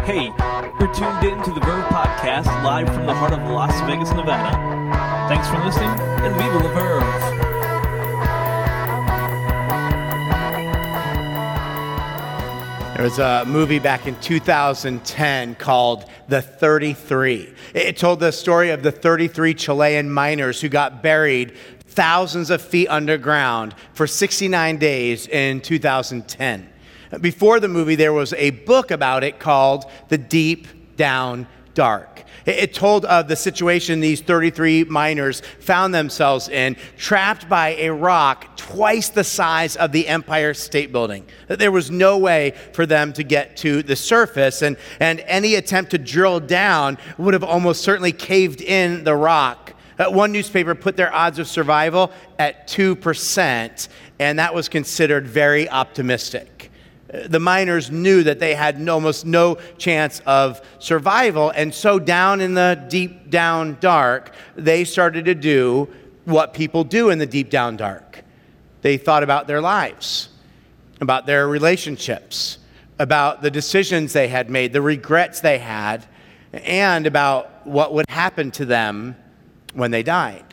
Hey, you're tuned in to the Verve Podcast live from the heart of Las Vegas, Nevada. Thanks for listening, and viva la Verve! There was a movie back in 2010 called The 33. It told the story of the 33 Chilean miners who got buried thousands of feet underground for 69 days in 2010. Before the movie, there was a book about it called The Deep Down Dark. It told of the situation these 33 miners found themselves in, trapped by a rock twice the size of the Empire State Building. There was no way for them to get to the surface, and any attempt to drill down would have almost certainly caved in the rock. One newspaper put their odds of survival at 2%, and that was considered very optimistic. The miners knew that they had almost no chance of survival, and so down in the deep down dark, they started to do what people do in the deep down dark. They thought about their lives, about their relationships, about the decisions they had made, the regrets they had, and about what would happen to them when they died.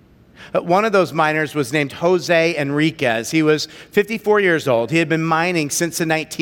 One of those miners was named Jose Enriquez. He was 54 years old. He had been mining since the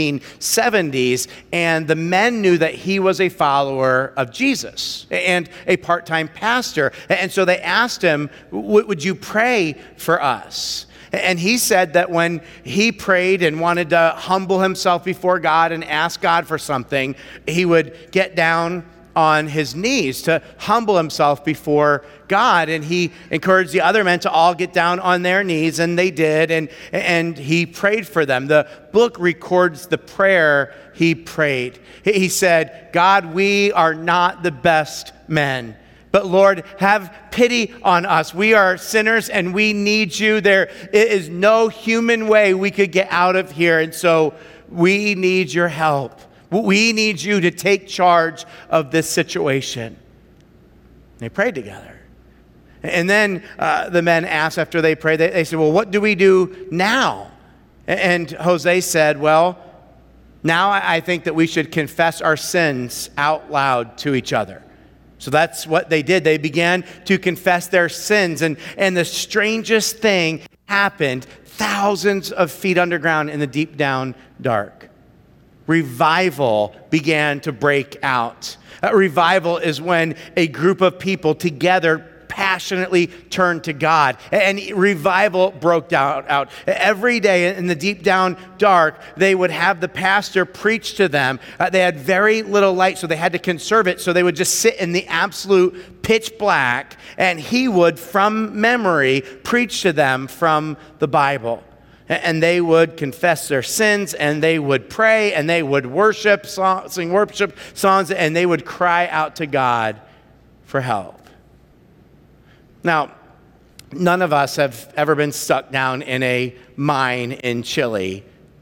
1970s, and the men knew that he was a follower of Jesus and a part-time pastor. And so they asked him, would you pray for us? And he said that when he prayed and wanted to humble himself before God and ask God for something, he would get down on his knees to humble himself before God. And he encouraged the other men to all get down on their knees, and they did, and he prayed for them. The book records the prayer he prayed. He said, God, we are not the best men, but Lord, have pity on us. We are sinners and we need you. There is no human way we could get out of here, and so we need your help. We need you to take charge of this situation. They prayed together. And then the men asked after they prayed, they said, well, what do we do now? And Jose said, well, now I think that we should confess our sins out loud to each other. So that's what they did. They began to confess their sins. And the strangest thing happened thousands of feet underground in the deep down dark. Revival began to break out. Revival is when a group of people together passionately turn to God. And revival broke out. Every day in the deep down dark, they would have the pastor preach to them. They had very little light, so they had to conserve it. So they would just sit in the absolute pitch black, and he would, from memory, preach to them from the Bible. And they would confess their sins, and they would pray, and they would sing worship songs, and they would cry out to God for help. Now, none of us have ever been stuck down in a mine in Chile.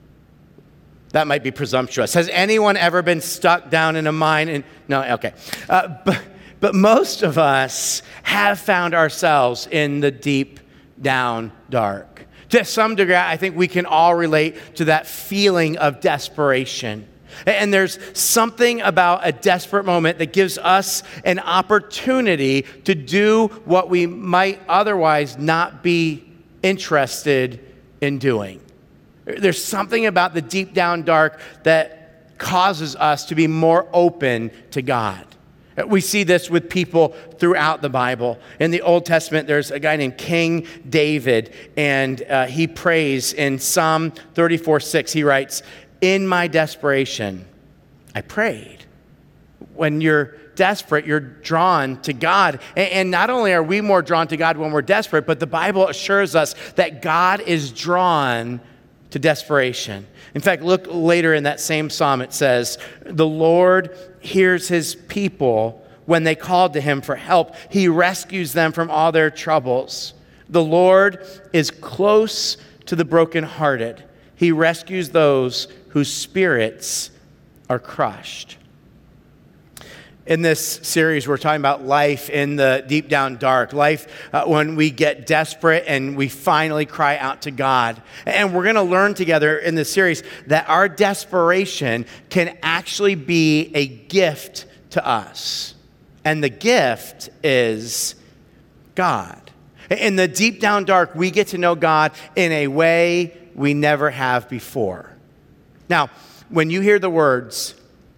That might be presumptuous. Has anyone ever been stuck down in a mine? No, okay. But most of us have found ourselves in the deep down dark. To some degree, I think we can all relate to that feeling of desperation. And there's something about a desperate moment that gives us an opportunity to do what we might otherwise not be interested in doing. There's something about the deep down dark that causes us to be more open to God. We see this with people throughout the Bible. In the Old Testament, there's a guy named King David, and he prays in Psalm 34:6. He writes, in my desperation, I prayed. When you're desperate, you're drawn to God. And not only are we more drawn to God when we're desperate, but the Bible assures us that God is drawn to desperation. In fact, look later in that same psalm, it says, the Lord hears his people when they call to him for help. He rescues them from all their troubles. The Lord is close to the brokenhearted. He rescues those whose spirits are crushed. In this series, we're talking about life in the deep down dark, life when we get desperate and we finally cry out to God. And we're going to learn together in this series that our desperation can actually be a gift to us. And the gift is God. In the deep down dark, we get to know God in a way we never have before. Now, when you hear the words,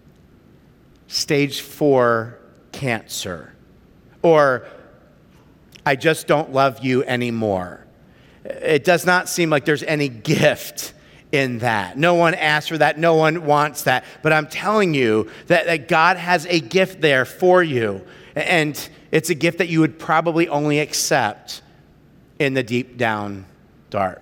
stage 4 cancer, or I just don't love you anymore, it does not seem like there's any gift in that. No one asked for that. No one wants that. But I'm telling you that God has a gift there for you. And it's a gift that you would probably only accept in the deep down dark.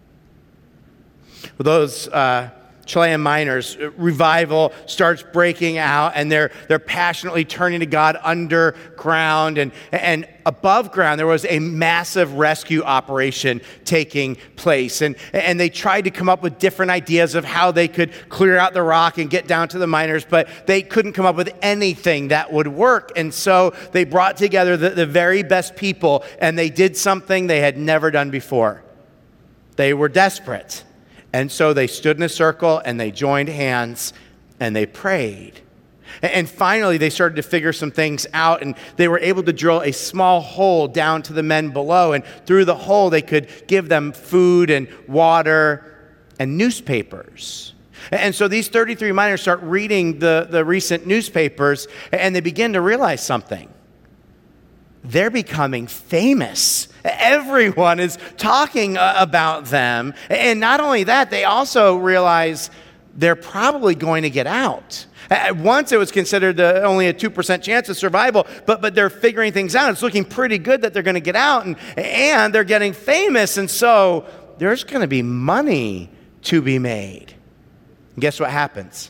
Well, those Chilean miners, revival starts breaking out, and they're passionately turning to God underground, and above ground there was a massive rescue operation taking place, and they tried to come up with different ideas of how they could clear out the rock and get down to the miners, but they couldn't come up with anything that would work. And so they brought together the very best people, and they did something they had never done before. They were desperate. And so they stood in a circle and they joined hands and they prayed. And finally, they started to figure some things out, and they were able to drill a small hole down to the men below. And through the hole, they could give them food and water and newspapers. And so these 33 miners start reading the recent newspapers, and they begin to realize something. They're becoming famous. Everyone is talking about them. And not only that, they also realize they're probably going to get out. Once it was considered only a 2% chance of survival, but they're figuring things out. It's looking pretty good that they're going to get out, and they're getting famous. And so there's going to be money to be made. And guess what happens?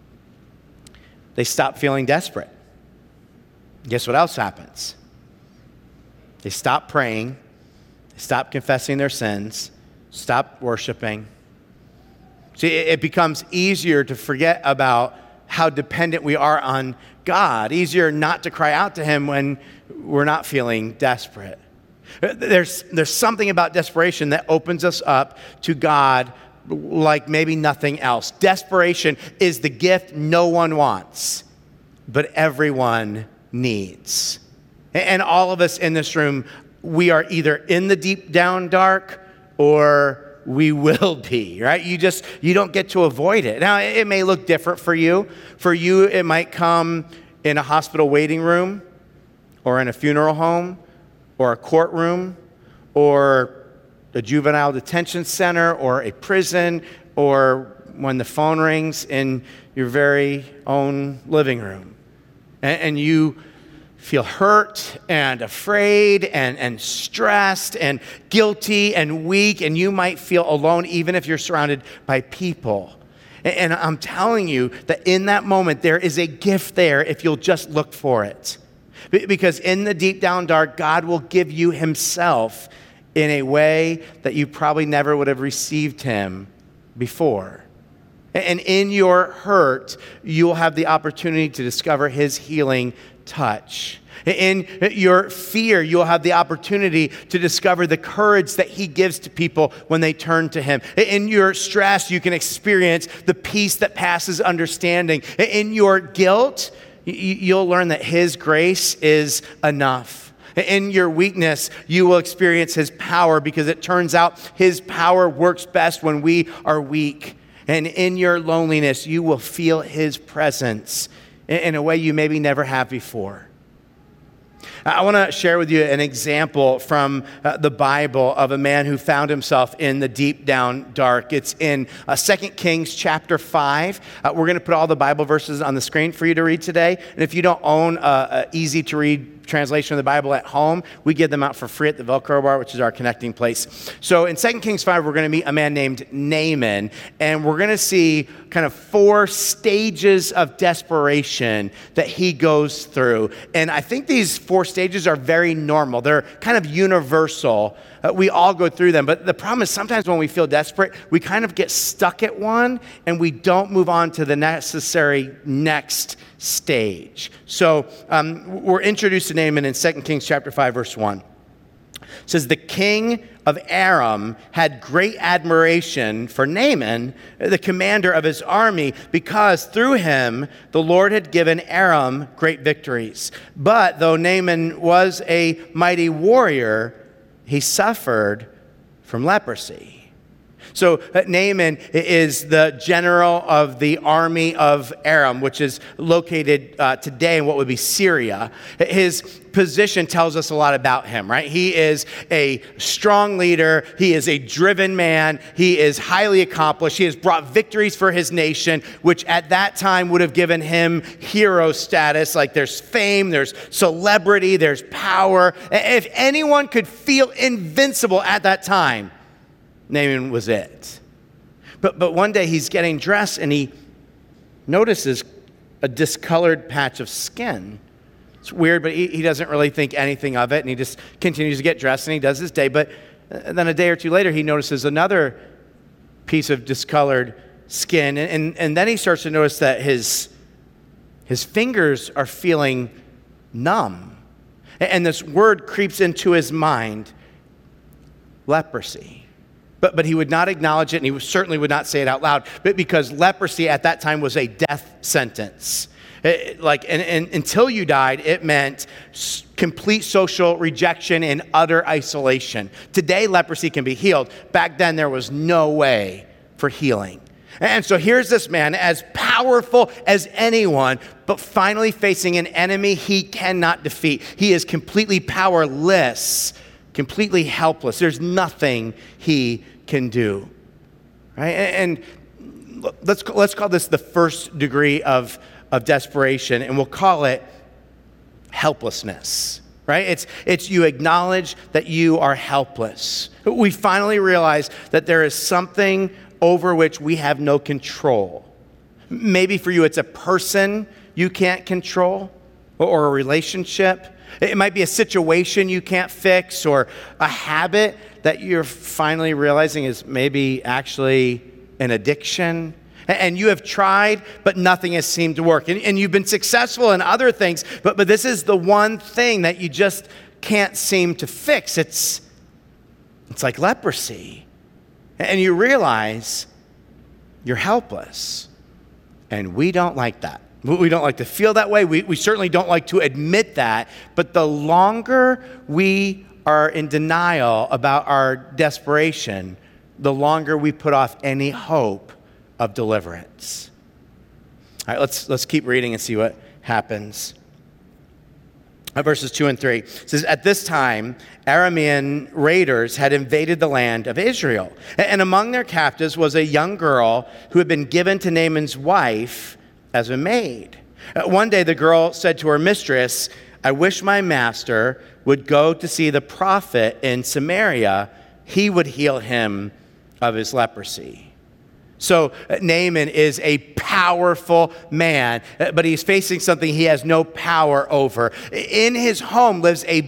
They stop feeling desperate. Guess what else happens? They stop praying, they stop confessing their sins, stop worshiping. See, it becomes easier to forget about how dependent we are on God, easier not to cry out to Him when we're not feeling desperate. There's something about desperation that opens us up to God like maybe nothing else. Desperation is the gift no one wants, but everyone needs. And all of us in this room, we are either in the deep down dark or we will be, right? You don't get to avoid it. Now, it may look different for you. For you, it might come in a hospital waiting room or in a funeral home or a courtroom or a juvenile detention center or a prison or when the phone rings in your very own living room. And you feel hurt and afraid and stressed and guilty and weak, and you might feel alone even if you're surrounded by people. And I'm telling you that in that moment, there is a gift there if you'll just look for it. Because in the deep down dark, God will give you Himself in a way that you probably never would have received Him before. And in your hurt, you'll have the opportunity to discover His healing touch. In your fear, you'll have the opportunity to discover the courage that He gives to people when they turn to Him. In your stress, you can experience the peace that passes understanding. In your guilt, you'll learn that His grace is enough. In your weakness, you will experience His power, because it turns out His power works best when we are weak. And in your loneliness, you will feel His presence in a way you maybe never have before. I want to share with you an example from the Bible of a man who found himself in the deep down dark. It's in 2 Kings chapter 5. We're going to put all the Bible verses on the screen for you to read today. And if you don't own an easy-to-read translation of the Bible at home, we give them out for free at the Velcro bar, which is our connecting place. So in 2 Kings 5, we're going to meet a man named Naaman, and we're going to see kind of 4 stages of desperation that he goes through. And I think these 4 stages are very normal. They're kind of universal. We all go through them. But the problem is sometimes when we feel desperate, we kind of get stuck at one and we don't move on to the necessary next stage. So we're introduced to Naaman in 2 Kings chapter 5, verse 1. It says, the king of Aram had great admiration for Naaman, the commander of his army, because through him the Lord had given Aram great victories. But though Naaman was a mighty warrior, he suffered from leprosy. So Naaman is the general of the army of Aram, which is located today in what would be Syria. His position tells us a lot about him, right? He is a strong leader. He is a driven man. He is highly accomplished. He has brought victories for his nation, which at that time would have given him hero status. Like there's fame, there's celebrity, there's power. If anyone could feel invincible at that time, Naaman was it. But one day he's getting dressed and he notices a discolored patch of skin. It's weird, but he doesn't really think anything of it, and he just continues to get dressed and he does his day. But then a day or two later, he notices another piece of discolored skin, and then he starts to notice that his fingers are feeling numb. And this word creeps into his mind, leprosy. But he would not acknowledge it, and he certainly would not say it out loud, but because leprosy at that time was a death sentence. Until you died, it meant complete social rejection and utter isolation. Today, leprosy can be healed. Back then, there was no way for healing. And so here's this man, as powerful as anyone, but finally facing an enemy he cannot defeat. He is completely powerless, completely helpless. There's nothing he can do, right? And let's call this the first degree of desperation, and we'll call it helplessness, right? It's you acknowledge that you are helpless. We finally realize that there is something over which we have no control. Maybe for you, it's a person you can't control, or a relationship. It might be a situation you can't fix, or a habit that you're finally realizing is maybe actually an addiction. And you have tried, but nothing has seemed to work. And you've been successful in other things, but this is the one thing that you just can't seem to fix. It's like leprosy. And you realize you're helpless. And we don't like that. We don't like to feel that way. We certainly don't like to admit that. But the longer we are in denial about our desperation, the longer we put off any hope of deliverance. All right, let's keep reading and see what happens. Verses 2 and 3. It says, at this time, Aramean raiders had invaded the land of Israel. And among their captives was a young girl who had been given to Naaman's wife as a maid. One day the girl said to her mistress, I wish my master would go to see the prophet in Samaria. He would heal him of his leprosy. So Naaman is a powerful man, but he's facing something he has no power over. In his home lives a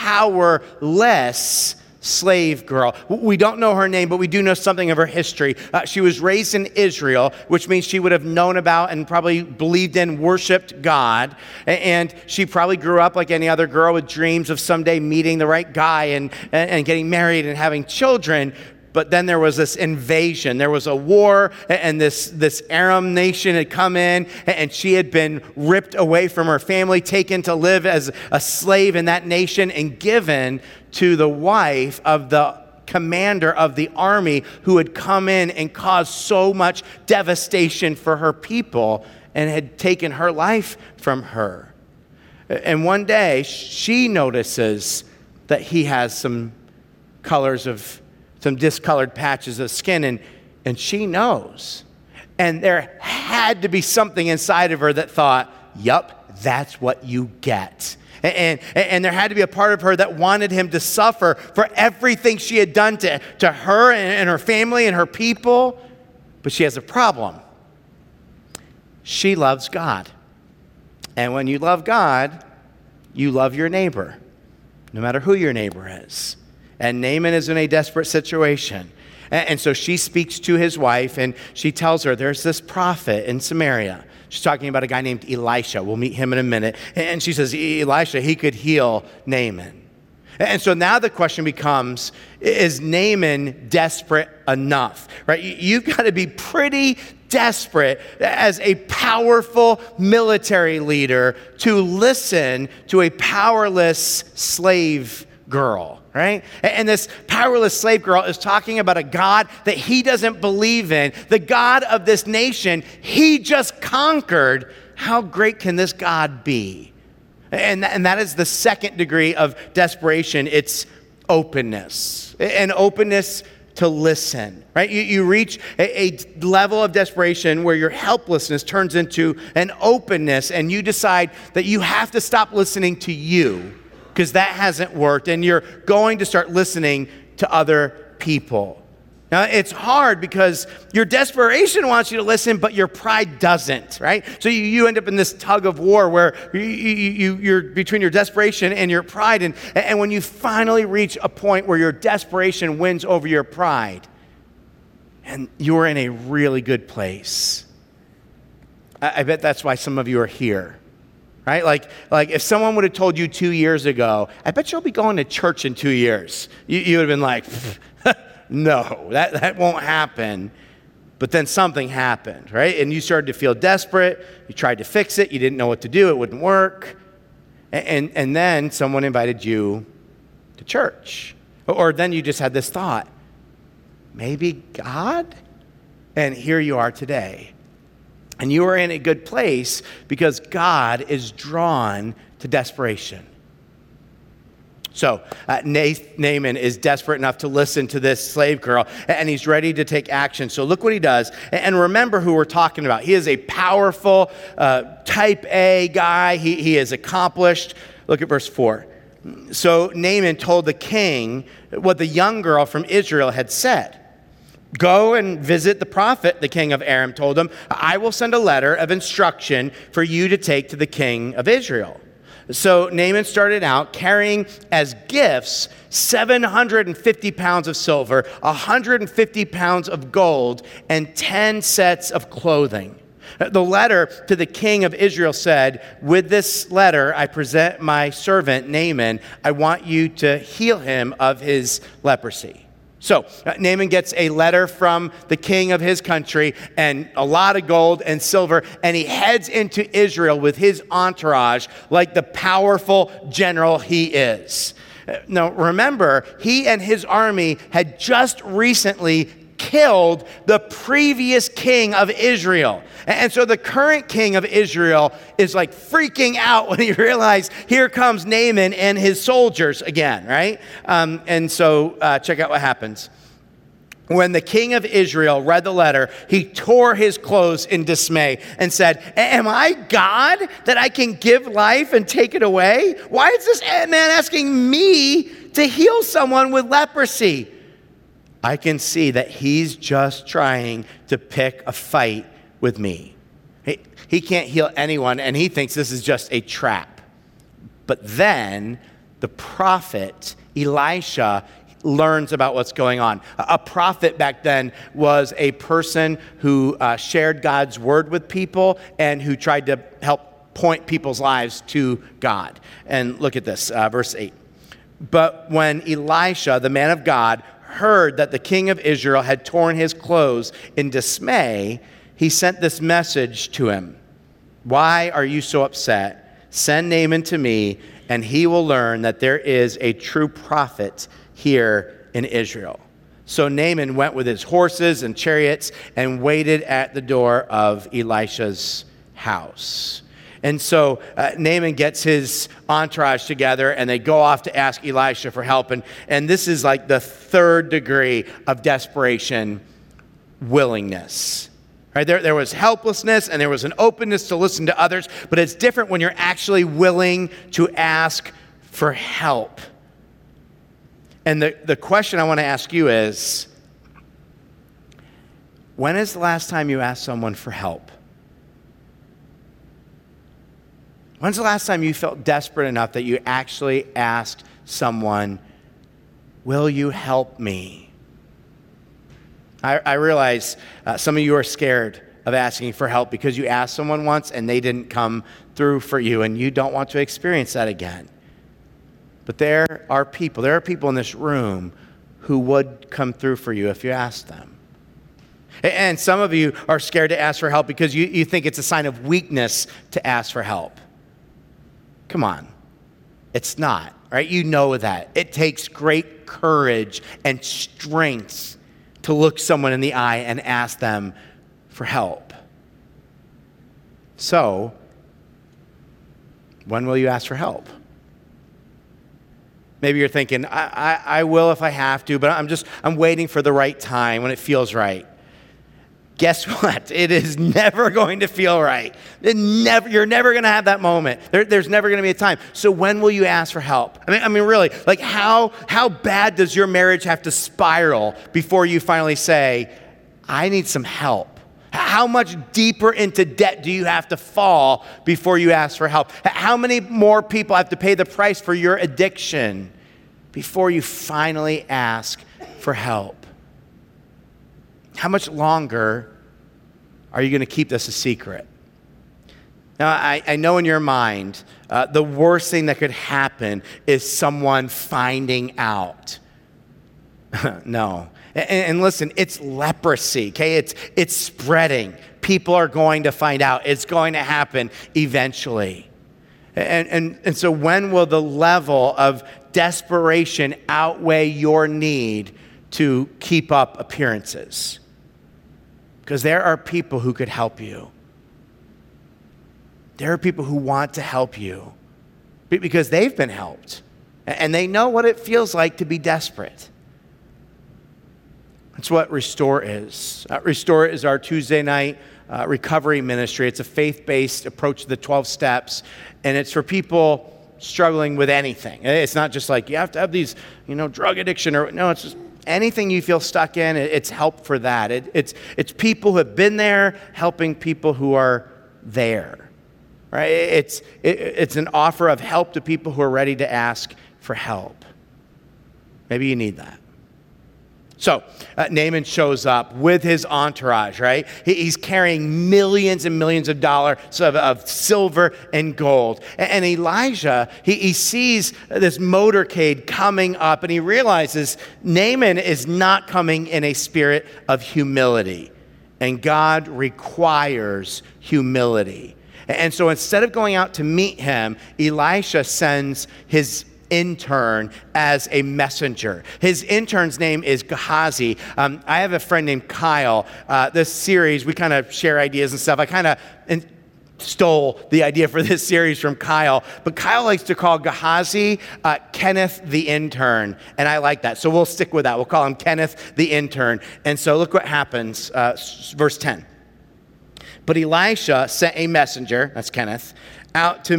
powerless slave girl. We don't know her name, but we do know something of her history. She was raised in Israel, which means she would have known about and probably believed in, worshiped God. And she probably grew up like any other girl with dreams of someday meeting the right guy and getting married and having children. But then there was this invasion. There was a war, and this Aram nation had come in, and she had been ripped away from her family, taken to live as a slave in that nation, and given to the wife of the commander of the army who had come in and caused so much devastation for her people and had taken her life from her. And one day, she notices that he has some discolored patches of skin, and she knows. And there had to be something inside of her that thought, yup, that's what you get. And there had to be a part of her that wanted him to suffer for everything she had done to her and her family and her people. But she has a problem. She loves God. And when you love God, you love your neighbor, no matter who your neighbor is. And Naaman is in a desperate situation. And so she speaks to his wife, and she tells her there's this prophet in Samaria. She's talking about a guy named Elisha. We'll meet him in a minute. And she says, Elisha, he could heal Naaman. And so now the question becomes, is Naaman desperate enough? Right? You've got to be pretty desperate as a powerful military leader to listen to a powerless slave girl. Right? And this powerless slave girl is talking about a God that he doesn't believe in, the God of this nation he just conquered. How great can this God be? And that is the second degree of desperation. It's openness, an openness to listen, right? You reach a level of desperation where your helplessness turns into an openness, and you decide that you have to stop listening to you, because that hasn't worked, and you're going to start listening to other people. Now, it's hard because your desperation wants you to listen, but your pride doesn't, right? So you end up in this tug of war where you're between your desperation and your pride, and when you finally reach a point where your desperation wins over your pride, and you're in a really good place. I bet that's why some of you are here. Right? Like if someone would have told you 2 years ago, I bet you'll be going to church in 2 years. You would have been like, no, that won't happen. But then something happened, right? And you started to feel desperate. You tried to fix it. You didn't know what to do. It wouldn't work. And then someone invited you to church. Or then you just had this thought, maybe God? And here you are today. And you are in a good place because God is drawn to desperation. So Naaman is desperate enough to listen to this slave girl, and he's ready to take action. So look what he does. And remember who we're talking about. He is a powerful type A guy. He is accomplished. Look at verse 4. So Naaman told the king what the young girl from Israel had said. Go and visit the prophet, the king of Aram told him. I will send a letter of instruction for you to take to the king of Israel. So Naaman started out carrying as gifts 750 pounds of silver, 150 pounds of gold, and 10 sets of clothing. The letter to the king of Israel said, with this letter I present my servant Naaman. I want you to heal him of his leprosy. So Naaman gets a letter from the king of his country and a lot of gold and silver, and he heads into Israel with his entourage like the powerful general he is. Now remember, he and his army had just recently killed the previous king of Israel. And so the current king of Israel is like freaking out when he realizes here comes Naaman and his soldiers again, right? And so check out what happens. When the king of Israel read the letter, he tore his clothes in dismay and said, am I God that I can give life and take it away? Why is this man asking me to heal someone with leprosy? I can see that he's just trying to pick a fight with me. He can't heal anyone, and he thinks this is just a trap. But then the prophet Elisha learns about what's going on. A prophet back then was a person who shared God's word with people and who tried to help point people's lives to God. And look at this, verse 8. But when Elisha, the man of God, heard that the king of Israel had torn his clothes in dismay, he sent this message to him. Why are you so upset? Send Naaman to me, and he will learn that there is a true prophet here in Israel. So Naaman went with his horses and chariots and waited at the door of Elisha's house. And so Naaman gets his entourage together, and they go off to ask Elisha for help. And this is like the third degree of desperation, willingness. Right? There was helplessness, and there was an openness to listen to others, but it's different when you're actually willing to ask for help. And the question I want to ask you is, when is the last time you asked someone for help? When's the last time you felt desperate enough that you actually asked someone, will you help me? I realize some of you are scared of asking for help because you asked someone once and they didn't come through for you, and you don't want to experience that again. But there are people in this room who would come through for you if you asked them. And some of you are scared to ask for help because you think it's a sign of weakness to ask for help. Come on. It's not, right? You know that. It takes great courage and strength to look someone in the eye and ask them for help. So, when will you ask for help? Maybe you're thinking, I will if I have to, but I'm waiting for the right time when it feels right. Guess what? It is never going to feel right. You're never going to have that moment. There's never going to be a time. So when will you ask for help? I mean, really, like how bad does your marriage have to spiral before you finally say, I need some help? How much deeper into debt do you have to fall before you ask for help? How many more people have to pay the price for your addiction before you finally ask for help? How much longer are you going to keep this a secret? Now, I know in your mind, the worst thing that could happen is someone finding out. No. And listen, it's leprosy, okay? It's spreading. People are going to find out. It's going to happen eventually. And so when will the level of desperation outweigh your need to keep up appearances? Because there are people who could help you. There are people who want to help you because they've been helped. And they know what it feels like to be desperate. That's what Restore is. Restore is our Tuesday night recovery ministry. It's a faith-based approach to the 12 steps. And it's for people struggling with anything. It's not just like you have to have these, drug addiction no, it's just anything you feel stuck in, it's help for that. It's people who have been there helping people who are there, right? It's an offer of help to people who are ready to ask for help. Maybe you need that. So Naaman shows up with his entourage, right? He's carrying millions and millions of dollars of silver and gold. And Elijah, he sees this motorcade coming up, and he realizes Naaman is not coming in a spirit of humility. And God requires humility. And so instead of going out to meet him, Elisha sends his intern as a messenger. His intern's name is Gehazi. I have a friend named Kyle. This series, we kind of share ideas and stuff. I kind of stole the idea for this series from Kyle, but Kyle likes to call Gehazi Kenneth the intern, and I like that. So we'll stick with that. We'll call him Kenneth the intern. And so look what happens, verse 10. But Elisha sent a messenger, that's Kenneth, out to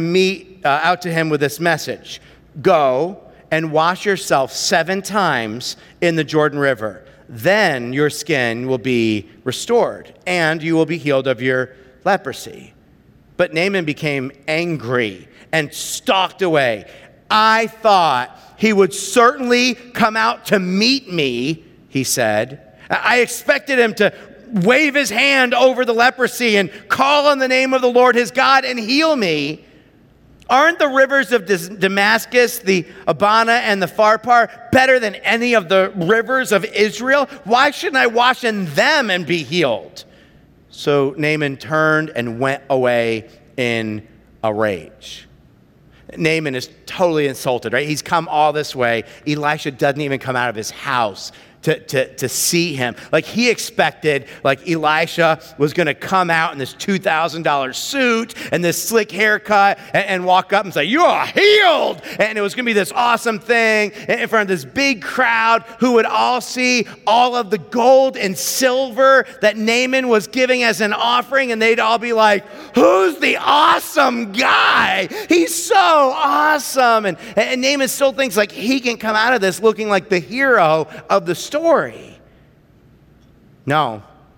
him with this message. Go and wash yourself 7 times in the Jordan River. Then your skin will be restored, and you will be healed of your leprosy. But Naaman became angry and stalked away. I thought he would certainly come out to meet me, he said. I expected him to wave his hand over the leprosy and call on the name of the Lord his God and heal me. Aren't the rivers of Damascus, the Abana, and the Pharpar better than any of the rivers of Israel? Why shouldn't I wash in them and be healed? So Naaman turned and went away in a rage. Naaman is totally insulted, right? He's come all this way. Elisha doesn't even come out of his house to see him. Like he expected, like Elisha was going to come out in this $2,000 suit and this slick haircut and walk up and say, "You are healed." And it was going to be this awesome thing in front of this big crowd who would all see all of the gold and silver that Naaman was giving as an offering. And they'd all be like, "Who's the awesome guy? He's so awesome." And Naaman still thinks like he can come out of this looking like the hero of the story. No,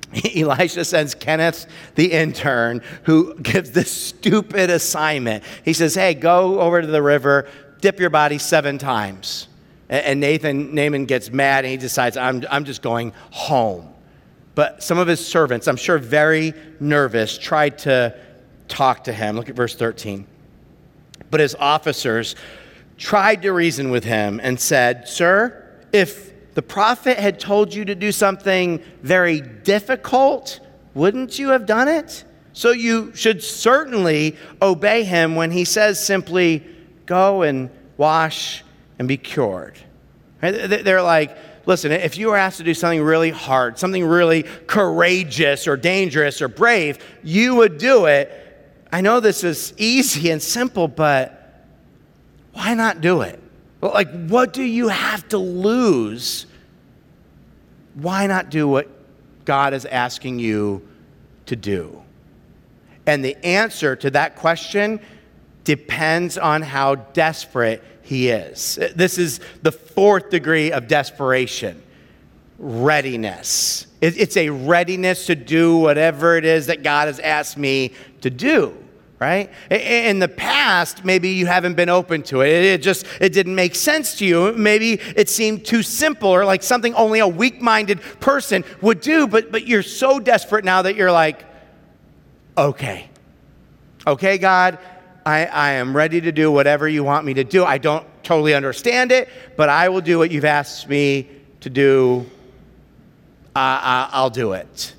Elisha sends Kenneth, the intern, who gives this stupid assignment. He says, hey, go over to the river, dip your body 7 times. And Naaman gets mad, and he decides, I'm just going home. But some of his servants, I'm sure very nervous, tried to talk to him. Look at verse 13. But his officers tried to reason with him and said, sir, if the prophet had told you to do something very difficult, wouldn't you have done it? So you should certainly obey him when he says simply, go and wash and be cured. Right? They're like, listen, if you were asked to do something really hard, something really courageous or dangerous or brave, you would do it. I know this is easy and simple, but why not do it? Well, like, what do you have to lose? Why not do what God is asking you to do? And the answer to that question depends on how desperate he is. This is the 4th degree of desperation. Readiness. It's a readiness to do whatever it is that God has asked me to do, right? In the past, maybe you haven't been open to it. It didn't make sense to you. Maybe it seemed too simple or like something only a weak-minded person would do, but you're so desperate now that you're like, okay, God, I am ready to do whatever you want me to do. I don't totally understand it, but I will do what you've asked me to do. I'll do it.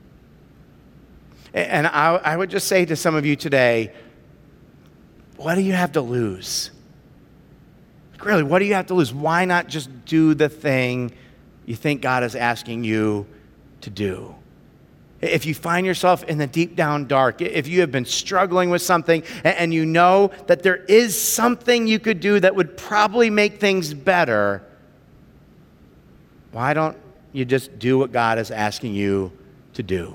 And I would just say to some of you today, what do you have to lose? Really, what do you have to lose? Why not just do the thing you think God is asking you to do? If you find yourself in the deep down dark, if you have been struggling with something and you know that there is something you could do that would probably make things better, why don't you just do what God is asking you to do?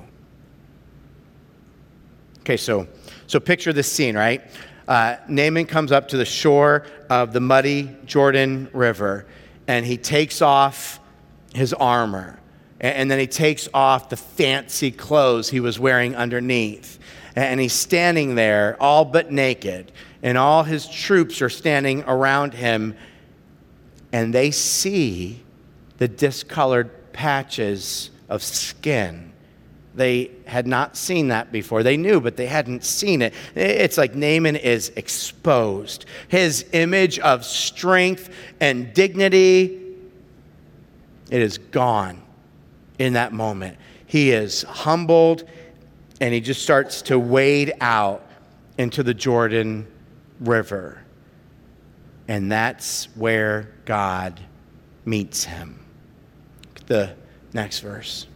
Okay, so picture this scene, right? Naaman comes up to the shore of the muddy Jordan River, and he takes off his armor. And then he takes off the fancy clothes he was wearing underneath. And he's standing there all but naked. And all his troops are standing around him. And they see the discolored patches of skin. They had not seen that before. They knew, but they hadn't seen it. It's like Naaman is exposed. His image of strength and dignity, it is gone. In that moment, he is humbled, and he just starts to wade out into the Jordan River. And that's where God meets him. The next verse.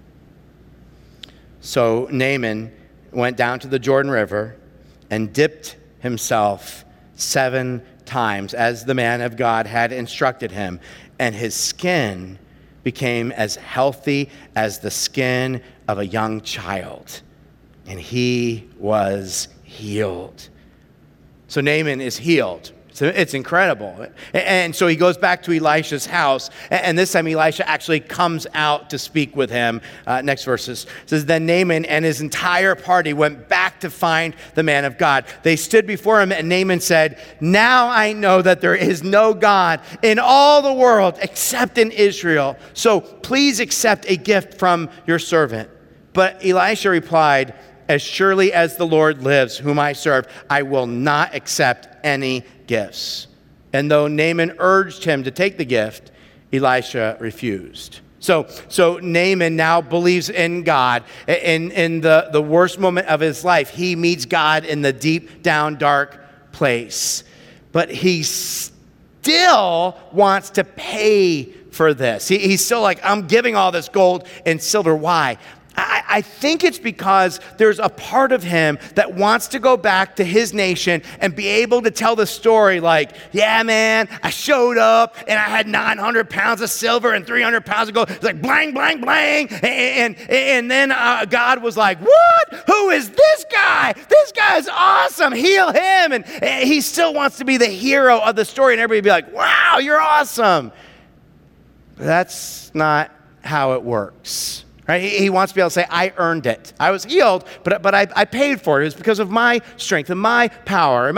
So Naaman went down to the Jordan River and dipped himself 7 times, as the man of God had instructed him, and his skin became as healthy as the skin of a young child, and he was healed. So Naaman is healed. So it's incredible. And so he goes back to Elisha's house, and this time Elisha actually comes out to speak with him. Next verses says, then Naaman and his entire party went back to find the man of God. They stood before him, and Naaman said, now I know that there is no God in all the world except in Israel. So please accept a gift from your servant. But Elisha replied, as surely as the Lord lives, whom I serve, I will not accept any gifts. And though Naaman urged him to take the gift, Elisha refused. So Naaman now believes in God. In the worst moment of his life, he meets God in the deep down dark place. But he still wants to pay for this. He's still like, I'm giving all this gold and silver. Why? I think it's because there's a part of him that wants to go back to his nation and be able to tell the story like, yeah, man, I showed up and I had 900 pounds of silver and 300 pounds of gold. It's like blang, blang, blang. And then God was like, what? Who is this guy? This guy's awesome. Heal him. And he still wants to be the hero of the story, and everybody be like, wow, you're awesome. But that's not how it works. Right? He wants to be able to say, I earned it. I was healed, but I paid for it. It was because of my strength and my power.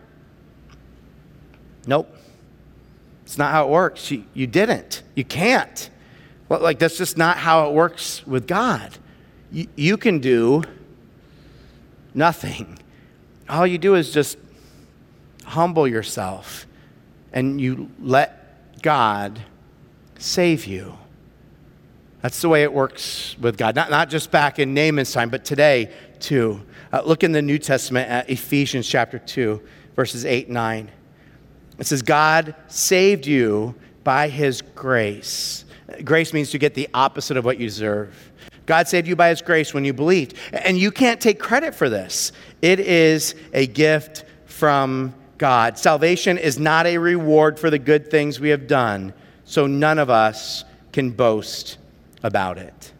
Nope. It's not how it works. You didn't. You can't. Well, like, that's just not how it works with God. You can do nothing. All you do is just humble yourself and you let God save you. That's the way it works with God. Not just back in Naaman's time, but today too. Look in the New Testament at Ephesians chapter 2, verses 8 and 9. It says, God saved you by his grace. Grace means to get the opposite of what you deserve. God saved you by his grace when you believed. And you can't take credit for this. It is a gift from God. Salvation is not a reward for the good things we have done, so none of us can boast about it.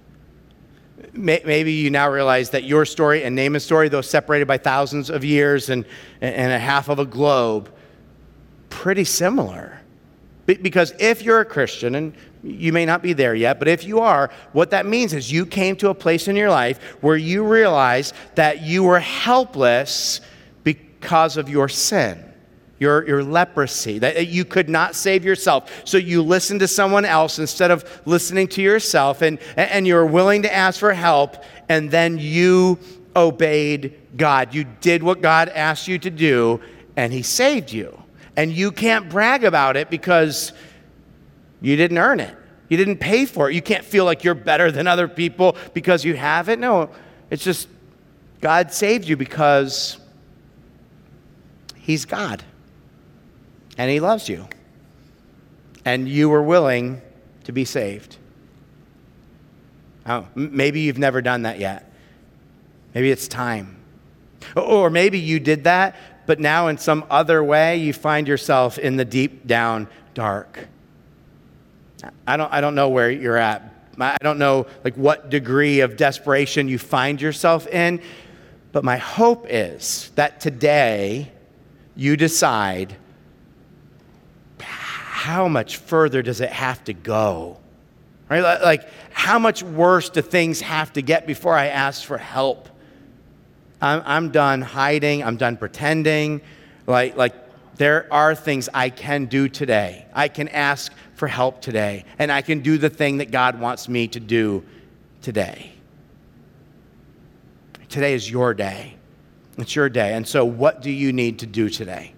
Maybe you now realize that your story and Naaman's story, though separated by thousands of years and a half of a globe, pretty similar. Because if you're a Christian, and you may not be there yet, but if you are, what that means is you came to a place in your life where you realized that you were helpless because of your sin. Your leprosy, that you could not save yourself. So you listened to someone else instead of listening to yourself, and you're willing to ask for help, and then you obeyed God. You did what God asked you to do, and he saved you. And you can't brag about it because you didn't earn it. You didn't pay for it. You can't feel like you're better than other people because you have it. No, it's just God saved you because he's God. And he loves you. And you were willing to be saved. Oh, maybe you've never done that yet. Maybe it's time. Or maybe you did that, but now in some other way you find yourself in the deep down dark. I don't know where you're at. I don't know like what degree of desperation you find yourself in, but my hope is that today you decide, how much further does it have to go? Right? Like, how much worse do things have to get before I ask for help? I'm done hiding. I'm done pretending. Like there are things I can do today. I can ask for help today, and I can do the thing that God wants me to do today. Today is your day. It's your day. And so what do you need to do today?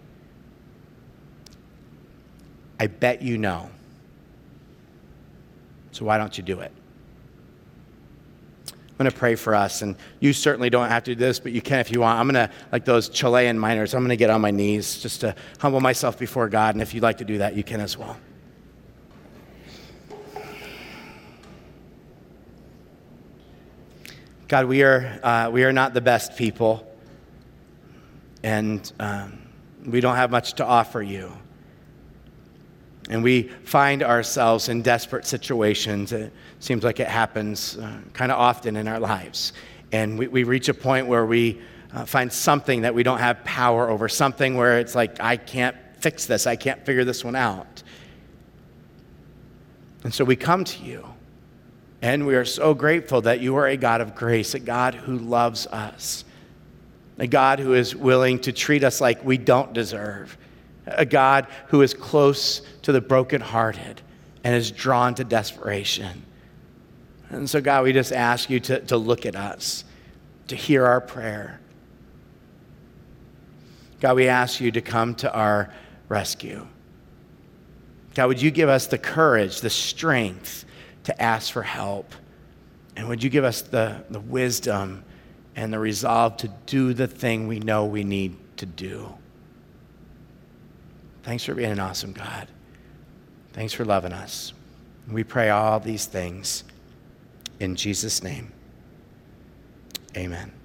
I bet you know. So why don't you do it? I'm going to pray for us, and you certainly don't have to do this, but you can if you want. I'm going to, like those Chilean miners, I'm going to get on my knees just to humble myself before God, and if you'd like to do that, you can as well. God, we are not the best people, and we don't have much to offer you. And we find ourselves in desperate situations. It seems like it happens kind of often in our lives. And we reach a point where we find something that we don't have power over, something where it's like, I can't fix this. I can't figure this one out. And so we come to you. And we are so grateful that you are a God of grace, a God who loves us, a God who is willing to treat us like we don't deserve, a God who is close to the brokenhearted and is drawn to desperation. And so, God, we just ask you to look at us, to hear our prayer. God, we ask you to come to our rescue. God, would you give us the courage, the strength to ask for help? And would you give us the wisdom and the resolve to do the thing we know we need to do? Thanks for being an awesome God. Thanks for loving us. We pray all these things in Jesus' name. Amen.